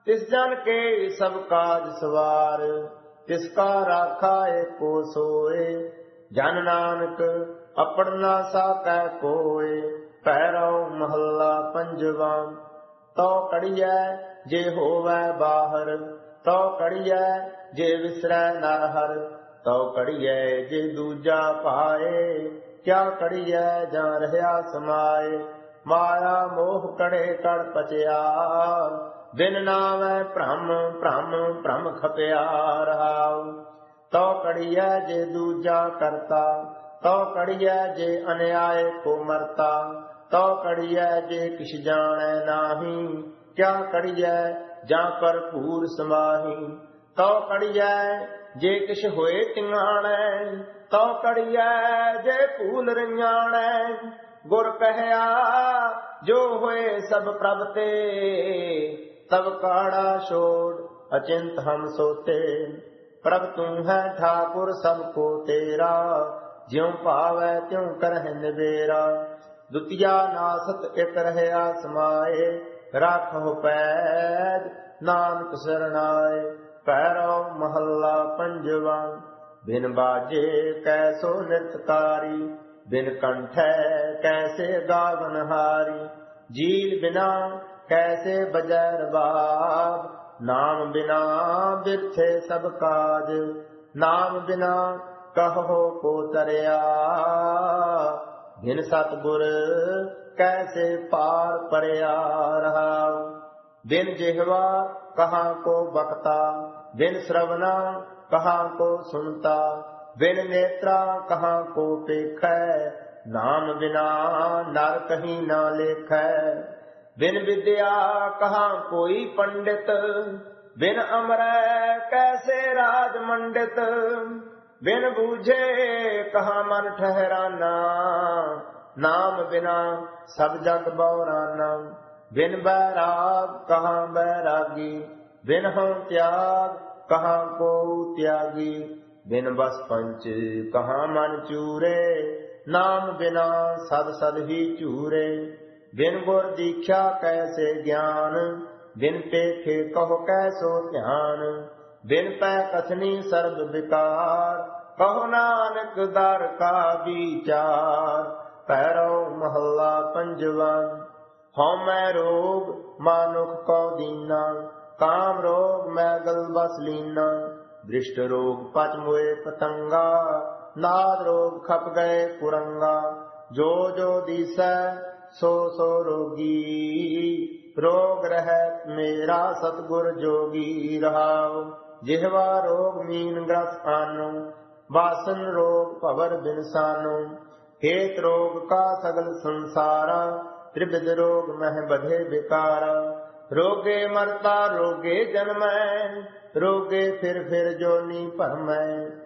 तिस जन के सब काज सवार, तिसका राखा एको सोए। जन नानक अपड़ ना साकै कोय, पैरो महला पंजवा। तो कड़ियै जे होवै बाहर, तो कड़ियै जे विसरै नर हर। तो कड़ियै जे दूजा पाए, क्या कड़ियै जां रहया समाए। माया मोह कड़े कड़ पचया, बिन नावै भ्रम भ्रम भ्रम खपया रहाउ। तो कड़ियै जे दूजा करता, तो कड़ियै जे अन्याय को मरता। तो कड़ियै जे किछ जानै नाही, क्या कड़ियै जां पर पूर समाही। तो कड़ियै जे किछ होए टिंगाणै, तो कड़ियै जे भूल रंजाणै। गुर कहया जो होए सब प्रभ ते, तब काड़ा छोड़ अचिंत हम सोते। प्रभ तू है ठाकुर सबको तेरा, ज्यों पावै त्यों करहि निबेरा। दुतिया नासत एक रहया समाए, राखो पैज नानक सरणाए। पैरो महला पंजवा। बिन बाजे कैसो नृतकारी, बिन कंठै कैसे गावनहारी। जील बिना कैसे बजै रबाब, नाम बिना बिरथे सब काज। नाम बिना कहो को तरया, बिन सतगुर कैसे पार परया रहाउ। बिन जिह्वा कहाँ को बकता, बिन श्रवना कहाँ को सुनता। बिन नेत्रा कहाँ को पेखै, नाम बिना नर कहीं न लेखै। बिन विद्या कहाँ कोई पंडित, बिन अमरै कैसे राज मंडित। बिन बूझे कहाँ मन ठहराना, नाम बिना सब जग बौराना। बिन बैराग कहाँ बैरागी, बिन हौ त्याग कहाँ को त्यागी। बिन बस पंच कहाँ मन चूरे, नाम बिना सद सद ही चूरे। बिन गुर दीक्षा कैसे ज्ञान, बिन पेखे कहो कैसो ध्यान। बिन पै कथनी सर्ब विकार, कहो नानक दर का विचार। पैरो महला पंजवा। हौमै रोग मानुख को दीना, काम रोग मैगल बस लीना। दृष्ट रोग पच मोए पतंगा, नाद रोग खप गए कुरंगा। जो जो दिसै सो सो रोगी, रोग रहत मेरा सतगुर जोगी रहाउ। जिह्वा रोग मीन ग्रस आनो, वासन रोग पवर बिनसानो। हेत रोग का सगल संसारा, त्रिविध रोग मह बधे बिकारा। रोगे मरता रोगे जन्मै, रोगे फिर जोनी भरमै।